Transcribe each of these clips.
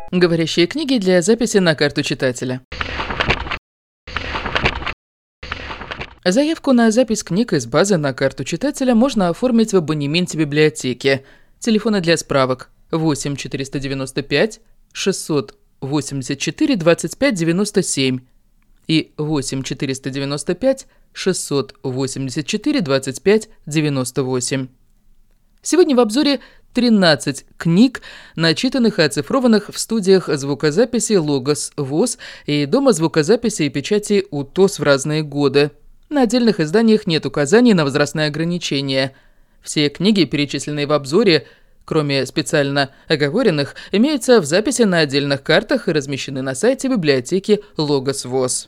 Говорящие книги для записи на карту читателя. Заявку на запись книг из базы на карту читателя можно оформить в абонементе библиотеки. Телефоны для справок 8 495 684 25 97 и 8 495 684 25 98. Сегодня в обзоре 13 книг, начитанных и оцифрованных в студиях звукозаписи «Логос ВОС» и Дома звукозаписи и печати УТОС в разные годы. На отдельных изданиях нет указаний на возрастные ограничения. Все книги, перечисленные в обзоре, кроме специально оговоренных, имеются в записи на отдельных картах и размещены на сайте библиотеки «Логос ВОС».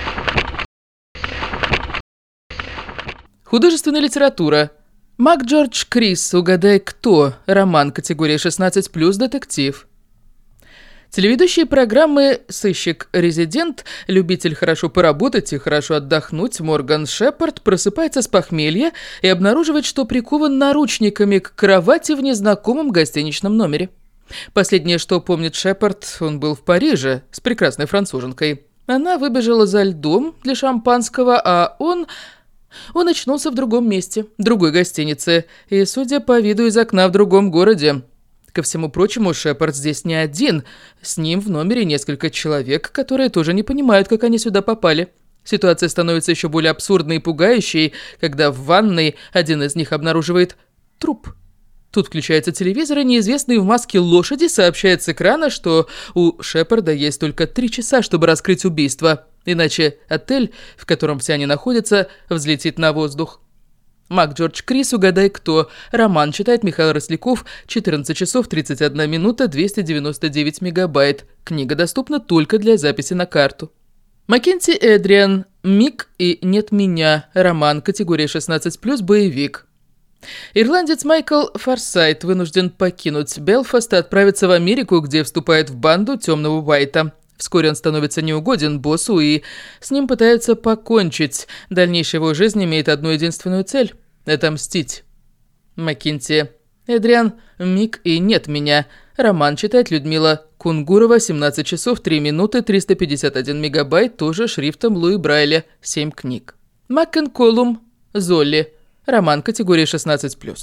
Художественная литература. МакДжордж Крис «Угадай, кто?» Роман категории 16+, детектив. Телеведущие программы «Сыщик-резидент», «Любитель хорошо поработать и хорошо отдохнуть» Морган Шепард просыпается с похмелья и обнаруживает, что прикован наручниками к кровати в незнакомом гостиничном номере. Последнее, что помнит Шепард, он был в Париже с прекрасной француженкой. Она выбежала за льдом для шампанского, а он очнулся в другом месте, другой гостинице, и, судя по виду из окна, в другом городе. Ко всему прочему, Шепард здесь не один. С ним в номере несколько человек, которые тоже не понимают, как они сюда попали. Ситуация становится еще более абсурдной и пугающей, когда в ванной один из них обнаруживает труп. Тут включается телевизор, и неизвестный в маске лошади сообщает с экрана, что у Шепарда есть только 3 часа, чтобы раскрыть убийство. Иначе отель, в котором все они находятся, взлетит на воздух. МакДжордж Крис «Угадай, кто?» Роман читает Михаил Росляков, 14 часов 31 минута 299 мегабайт. Книга доступна только для записи на карту. Маккензи Эдриан «Мик и нет меня». Роман категория 16+, боевик. Ирландец Майкл Форсайт вынужден покинуть Белфаст и отправиться в Америку, где вступает в банду темного Уайта. Вскоре он становится неугоден боссу, и с ним пытаются покончить. Дальнейшая его жизнь имеет одну единственную цель – отомстить. Маккензи Эдриан «Мик и нет меня». Роман читает Людмила Кунгурова, 17 часов 3 минуты 351 мегабайт, тоже шрифтом Луи Брайля, 7 книг. Маккенколум Золли. Роман категории 16+.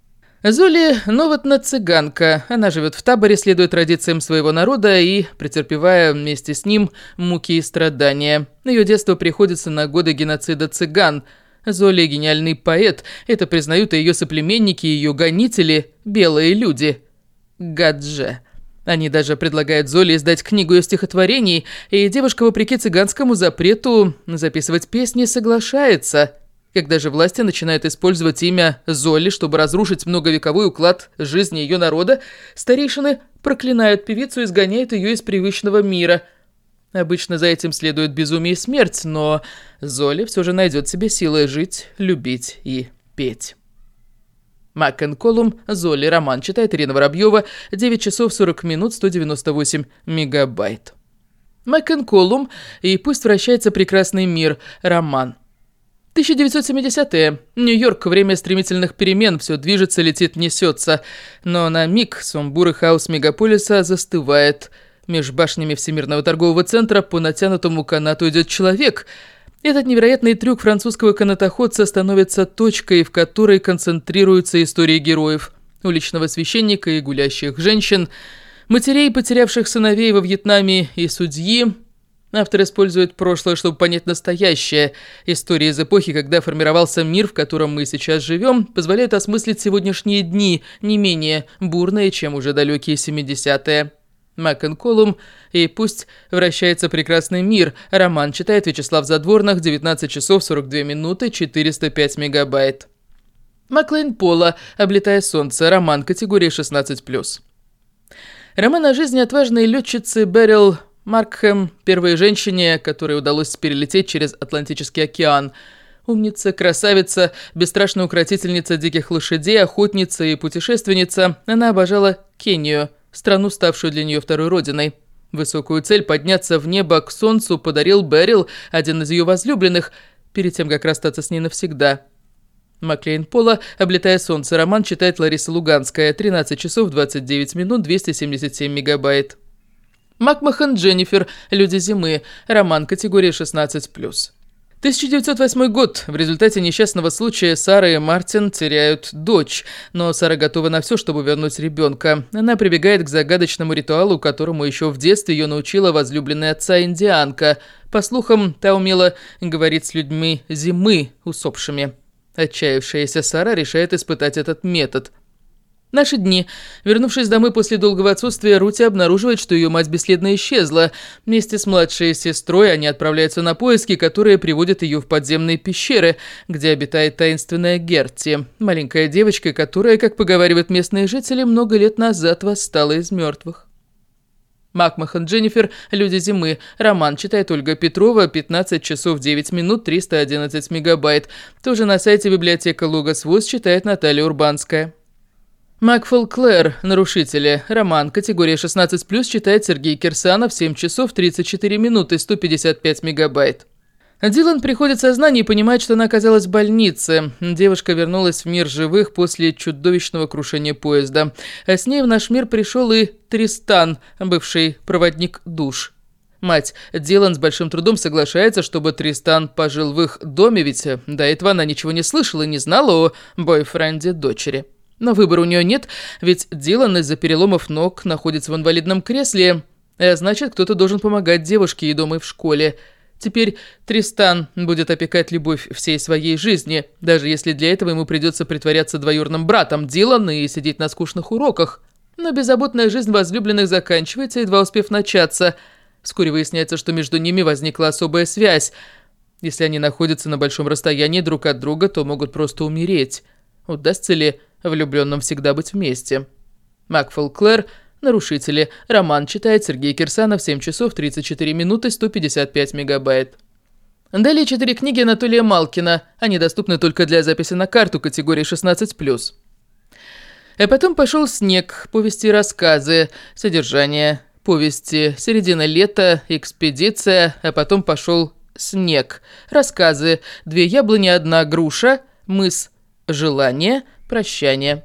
Золи – новотна-цыганка. Она живет в таборе, следуя традициям своего народа и претерпевая вместе с ним муки и страдания. Ее детство приходится на годы геноцида цыган. Золи – гениальный поэт. Это признают и ее соплеменники, и ее гонители – белые люди. Гадже. Они даже предлагают Золе издать книгу ее стихотворений, и девушка, вопреки цыганскому запрету записывать песни, соглашается. Когда же власти начинают использовать имя Золли, чтобы разрушить многовековой уклад жизни ее народа, старейшины проклинают певицу и изгоняют ее из привычного мира. Обычно за этим следует безумие и смерть, но Золли все же найдет себе силы жить, любить и петь. Маккенколум Золли. Роман читает Ирина Воробьева, 9 часов 40 минут 198 мегабайт. Маккенколум и «Пусть вращается прекрасный мир». Роман. 1970-е. Нью-Йорк. Время стремительных перемен. Все движется, летит, несется. Но на миг сумбур и хаос мегаполиса застывает. Меж башнями Всемирного торгового центра по натянутому канату идет человек. Этот невероятный трюк французского канатоходца становится точкой, в которой концентрируются истории героев. Уличного священника и гулящих женщин, матерей, потерявших сыновей во Вьетнаме, и судьи. Автор использует прошлое, чтобы понять настоящее. История из эпохи, когда формировался мир, в котором мы сейчас живем, позволяет осмыслить сегодняшние дни, не менее бурные, чем уже далекие 70-е. Маккенколум и «Пусть вращается прекрасный мир». Роман читает Вячеслав Задворных, 19 часов 42 минуты 405 мегабайт. Маклейн Пола «Облетая солнце». Роман категории 16+. Роман о жизни отважной летчицы Берил Маркхэм, первой женщине, которой удалось перелететь через Атлантический океан. Умница, красавица, бесстрашная укротительница диких лошадей, охотница и путешественница, она обожала Кению, страну, ставшую для нее второй родиной. Высокую цель подняться в небо к солнцу подарил Берил, один из ее возлюбленных, перед тем, как расстаться с ней навсегда. Маклейн Пола «Облетая солнце». Роман читает Лариса Луганская, 13 часов 29 минут 277 мегабайт. Макмахан Дженнифер. Люди зимы. Роман. Категория 16+. 1908 год. В результате несчастного случая Сара и Мартин теряют дочь, но Сара готова на все, чтобы вернуть ребенка. Она прибегает к загадочному ритуалу, которому еще в детстве ее научила возлюбленная отца индианка. По слухам, та умела говорить с людьми зимы, усопшими. Отчаявшаяся Сара решает испытать этот метод. Наши дни. Вернувшись домой после долгого отсутствия, Рути обнаруживает, что ее мать бесследно исчезла. Вместе с младшей сестрой они отправляются на поиски, которые приводят ее в подземные пещеры, где обитает таинственная Герти, маленькая девочка, которая, как поговаривают местные жители, много лет назад восстала из мертвых. Макмахан Дженнифер. Люди зимы. Роман. Читает Ольга Петрова. 15 часов 9 минут 311 мегабайт. Тоже на сайте библиотека Логос ВОС читает Наталья Урбанская. Макфол Клэр. Нарушители. Роман. Категория 16+, читает Сергей Кирсанов. 7 часов 34 минуты 155 мегабайт. Дилан приходит в сознание и понимает, что она оказалась в больнице. Девушка вернулась в мир живых после чудовищного крушения поезда. А с ней в наш мир пришел и Тристан, бывший проводник душ. Мать Дилан с большим трудом соглашается, чтобы Тристан пожил в их доме, ведь до этого она ничего не слышала и не знала о бойфренде дочери. Но выбора у нее нет, ведь Дилан из-за переломов ног находится в инвалидном кресле, а значит, кто-то должен помогать девушке и дома, и в школе. Теперь Тристан будет опекать любовь всей своей жизни, даже если для этого ему придется притворяться двоюродным братом Дилана и сидеть на скучных уроках. Но беззаботная жизнь возлюбленных заканчивается, едва успев начаться. Вскоре выясняется, что между ними возникла особая связь. Если они находятся на большом расстоянии друг от друга, то могут просто умереть. Удастся ли влюбленным всегда быть вместе? Макфол Клэр. Нарушители. Роман. Читает Сергей Кирсанов. 7 часов 34 минуты 155 мегабайт. Далее 4 книги Анатолия Малкина. Они доступны только для записи на карту категории 16+. А потом пошел снег. Повести и рассказы. Содержание. Повести. Середина лета. Экспедиция. А потом пошел снег. Рассказы. 2 яблони, 1 груша. Мыс. Желание. Прощание.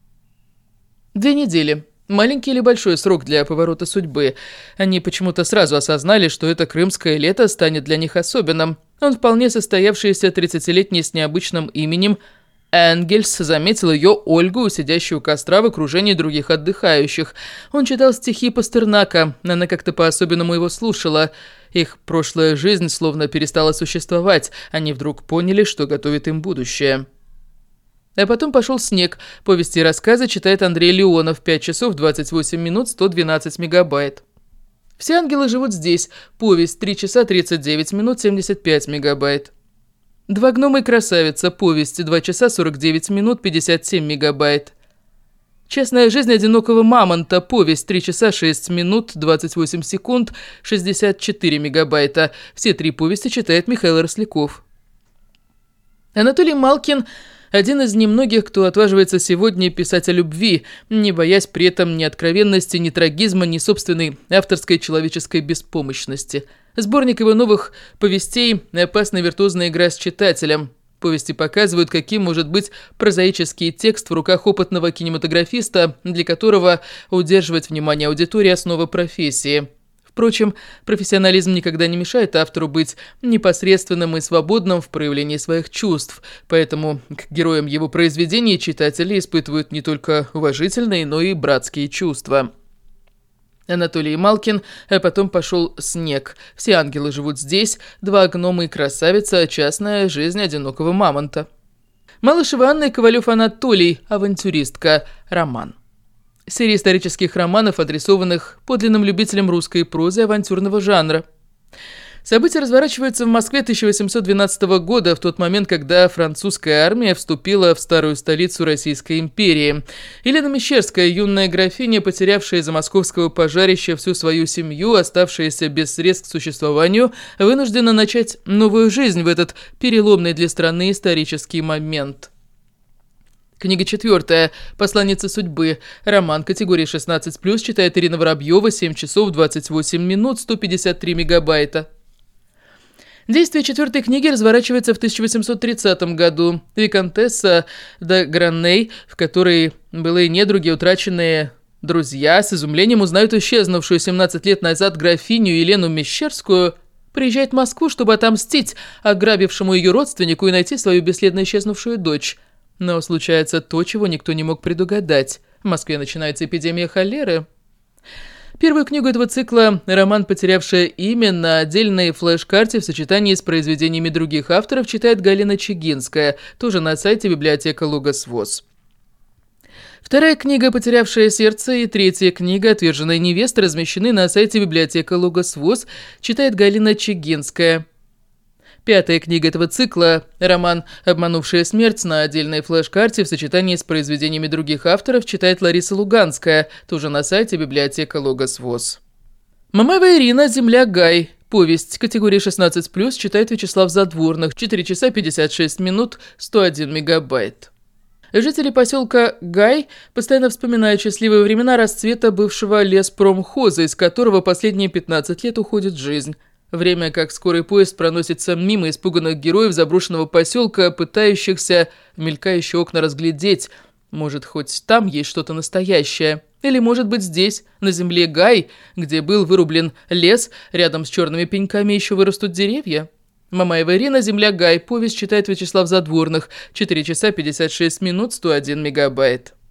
2 недели. Маленький или большой срок для поворота судьбы. Они почему-то сразу осознали, что это крымское лето станет для них особенным. Он вполне состоявшийся 30-летний с необычным именем Энгельс заметил ее, Ольгу, сидящую у костра в окружении других отдыхающих. Он читал стихи Пастернака, она как-то по-особенному его слушала. Их прошлая жизнь словно перестала существовать, они вдруг поняли, что готовит им будущее. А потом пошел снег. Повести и рассказы читает Андрей Леонов. 5 часов 28 минут 112 мегабайт. Все ангелы живут здесь. Повесть. 3 часа 39 минут 75 мегабайт. 2 гнома и красавица. Повесть. 2 часа 49 минут 57 мегабайт. Частная жизнь одинокого мамонта. Повесть. 3 часа 6 минут 28 секунд 64 мегабайта. Все 3 повести читает Михаил Росляков. Анатолий Малкин – один из немногих, кто отваживается сегодня писать о любви, не боясь при этом ни откровенности, ни трагизма, ни собственной авторской человеческой беспомощности. Сборник его новых повестей – опасная виртуозная игра с читателем. Повести показывают, каким может быть прозаический текст в руках опытного кинематографиста, для которого удерживать внимание аудитории – основа профессии. Впрочем, профессионализм никогда не мешает автору быть непосредственным и свободным в проявлении своих чувств, поэтому к героям его произведений читатели испытывают не только уважительные, но и братские чувства. Анатолий Малкин, а потом пошел снег. Все ангелы живут здесь, 2 гнома и красавица, частная жизнь одинокого мамонта. Малышева Анна и Ковалев Анатолий, авантюристка, роман. Серия исторических романов, адресованных подлинным любителям русской прозы и авантюрного жанра. События разворачиваются в Москве 1812 года, в тот момент, когда французская армия вступила в старую столицу Российской империи. Елена Мещерская, юная графиня, потерявшая из-за московского пожарища всю свою семью, оставшаяся без средств к существованию, вынуждена начать новую жизнь в этот переломный для страны исторический момент. Книга 4. «Посланница судьбы». Роман категории 16+, читает Ирина Воробьева. 7 часов 28 минут 153 мегабайта. Действие 4 книги разворачивается в 1830 году. Виконтесса де Гранней, в которой былые недруги, утраченные Друзья с изумлением узнают исчезнувшую 17 лет назад графиню Елену Мещерскую, приезжает в Москву, чтобы отомстить ограбившему ее родственнику и найти свою бесследно исчезнувшую дочь. Но случается то, чего никто не мог предугадать. В Москве начинается эпидемия холеры. Первую книгу этого цикла, роман «Потерявшая имя», на отдельной флеш-карте в сочетании с произведениями других авторов читает Галина Чигинская, тоже на сайте библиотека Логос ВОС. Вторая книга «Потерявшее сердце» и третья книга «Отверженная невеста» размещены на сайте библиотека Логос ВОС, читает Галина Чигинская. Пятая книга этого цикла, роман «Обманувшая смерть», на отдельной флеш-карте в сочетании с произведениями других авторов читает Лариса Луганская, тоже на сайте библиотека Логос ВОС. Мамаева Ирина «Земля Гай». Повесть категории 16+, читает Вячеслав Задворных, 4 часа 56 минут, 101 мегабайт. Жители поселка Гай постоянно вспоминают счастливые времена расцвета бывшего леспромхоза, из которого последние 15 лет уходит жизнь. Время, как скорый поезд проносится мимо испуганных героев заброшенного поселка, пытающихся в мелькающие окна разглядеть. Может, хоть там есть что-то настоящее. Или, может быть, здесь, на земле Гай, где был вырублен лес, рядом с черными пеньками еще вырастут деревья. Мамаева Ирина «Земля Гай». Повесть читает Вячеслав Задворных. 4 часа 56 минут, 101 мегабайт.